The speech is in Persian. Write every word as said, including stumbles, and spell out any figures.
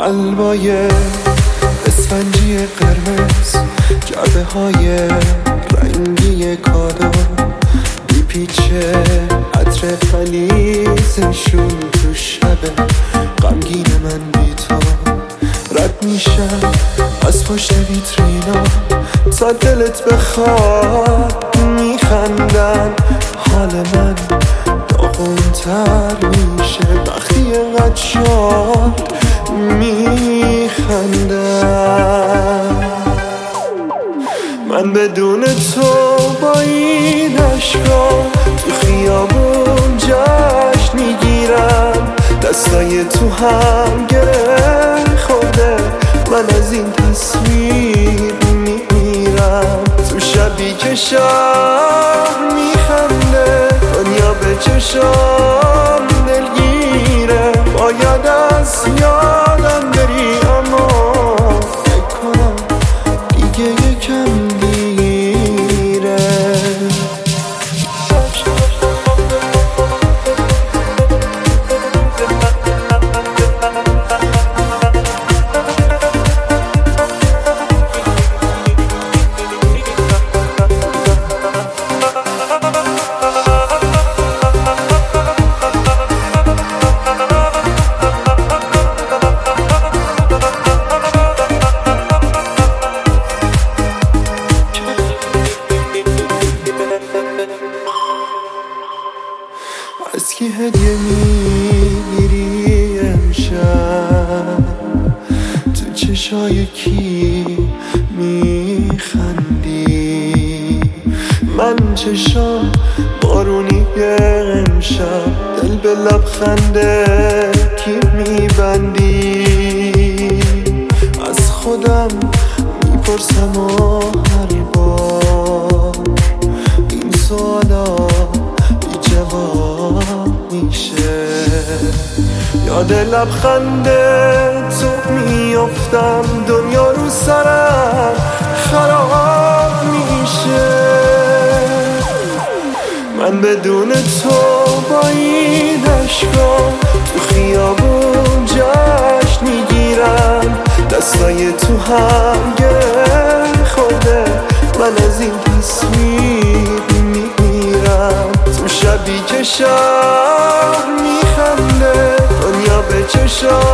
قلبای اسفنجی قرمز، جعبه های رنگی کادو، بیپیچه عطر غلیظشون تو شب غمگین من بی تو. رد میشم از پشت ویترینا تا دلت بخواد، میخندن حال من داغون‌تر میشه وقتی اینقدر شاد میخندن. من بدون تو با این عشقا تو خیابون جشن میگیرم، دستای تو هم گره خورده، من از این تصویر میمیرم. تو شبی که شهر میخنده دنیا به چشام دلگیره، باید از یادم بری اما فکر کنم دیگه یکم دیره. از کی هدیه میگیری امشب؟ تو چشای کی میخندی؟ من چشام بارونی امشب، دل به لبخنده کی میبندی؟ از خودم میپرسم و هر بار این سوالا جواب میشه. یاد لبخنده تو میافتم، دنیا رو سرم خراب میشه. من بدون تو با این عشقا تو خیابون جشن میگیرم، دستای تو هم گره خورده، من از این تصویر میمیرم. تو شبی که شهر میخنده دنیا به چشام